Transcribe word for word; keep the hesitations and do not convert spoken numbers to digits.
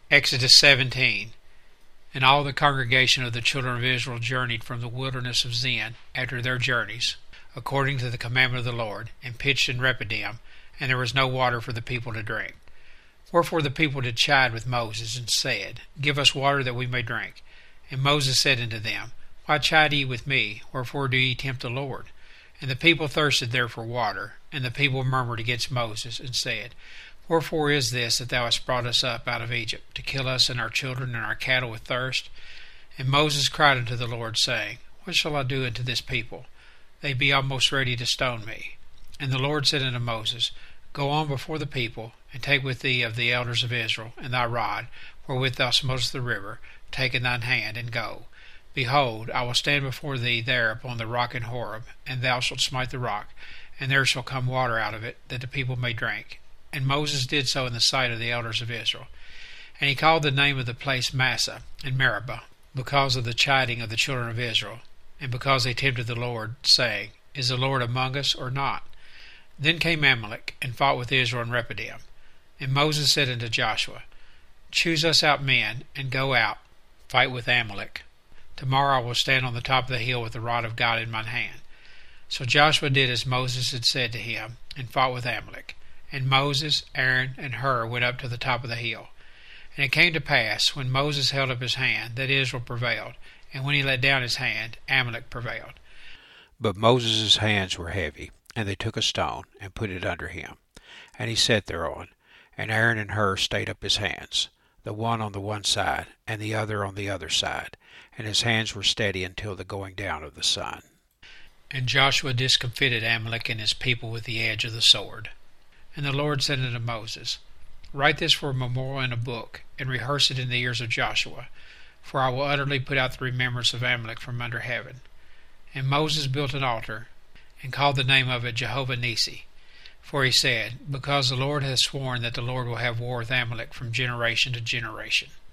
Exodus seventeen. And all the congregation of the children of Israel journeyed from the wilderness of Zin after their journeys, according to the commandment of the Lord, and pitched in Rephidim, and there was no water for the people to drink. Wherefore the people did chide with Moses, and said, Give us water that we may drink. And Moses said unto them, Why chide ye with me? Wherefore do ye tempt the Lord? And the people thirsted there for water. And the people murmured against Moses, and said, Wherefore is this that thou hast brought us up out of Egypt, to kill us and our children and our cattle with thirst? And Moses cried unto the Lord, saying, What shall I do unto this people? They be almost ready to stone me. And the Lord said unto Moses, Go on before the people, and take with thee of the elders of Israel, and thy rod, wherewith thou smotest the river, take in thine hand, and go. Behold, I will stand before thee there upon the rock in Horeb, and thou shalt smite the rock, and there shall come water out of it, that the people may drink. And Moses did so in the sight of the elders of Israel. And he called the name of the place Massah and Meribah, because of the chiding of the children of Israel, and because they tempted the Lord, saying, Is the Lord among us or not? Then came Amalek, and fought with Israel in Rephidim. And Moses said unto Joshua, Choose us out men, and go out, fight with Amalek. Tomorrow I will stand on the top of the hill with the rod of God in mine hand. So Joshua did as Moses had said to him, and fought with Amalek. And Moses, Aaron, and Hur went up to the top of the hill. And it came to pass, when Moses held up his hand, that Israel prevailed, and when he let down his hand, Amalek prevailed. But Moses' hands were heavy, and they took a stone, and put it under him. And he sat thereon, and Aaron and Hur stayed up his hands, the one on the one side, and the other on the other side, and his hands were steady until the going down of the sun. And Joshua discomfited Amalek and his people with the edge of the sword. And the Lord said unto Moses, Write this for a memorial in a book, and rehearse it in the ears of Joshua, for I will utterly put out the remembrance of Amalek from under heaven. And Moses built an altar, and called the name of it Jehovah Nissi. For he said, Because the Lord hath sworn that the Lord will have war with Amalek from generation to generation.